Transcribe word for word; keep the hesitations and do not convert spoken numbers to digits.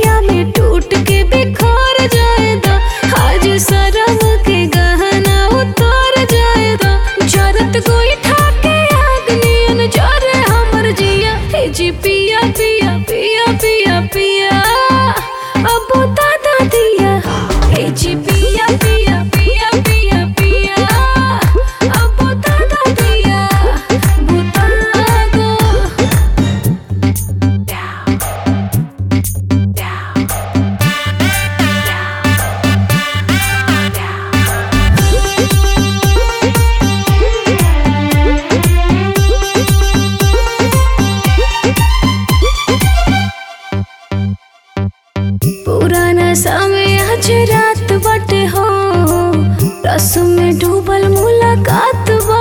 रतिया में टूट के बिखर जाएगा। आज शर्म के गहना उतार जाएगा। जरत कोई ठाके आग नियन जरे हमर जिया। हे जी पिया पिया पिया पिया पिया अब दादा दिया। हे जी पिया पिया पिया पिया पिया अब दादा दिया बुता दो। पुराना समय आज रात बटे हो। रस्म में डूबल मुलाकात बा।